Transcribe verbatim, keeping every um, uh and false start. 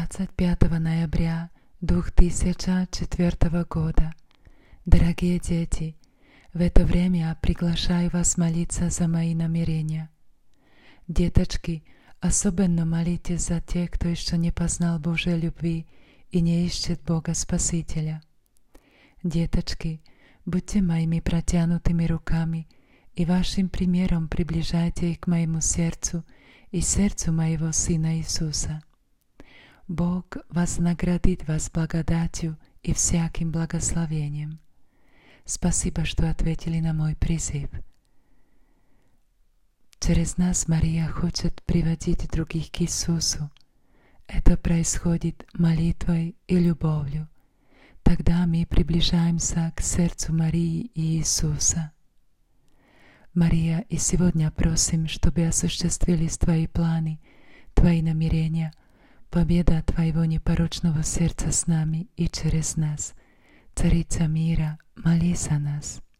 двадцать пятого ноября две тысячи четвёртого года. Дорогие дети, в это время я приглашаю вас молиться за мои намерения. Деточки, особенно молитесь за тех, кто еще не познал Божьей любви и не ищет Бога Спасителя. Деточки, будьте моими протянутыми руками и вашим примером приближайте их к моему сердцу и сердцу моего Сына Иисуса. Бог вознаградит вас благодатью и всяким благословением. Спасибо, что ответили на мой призыв. Через нас Мария хочет приводить других к Иисусу. Это происходит молитвой и любовью. Тогда мы приближаемся к сердцу Марии и Иисуса. Мария, и сегодня просим, чтобы осуществились Твои планы, Твои намерения, победа Твоего непорочного сердца с нами и через нас. Царица мира, молись за нас.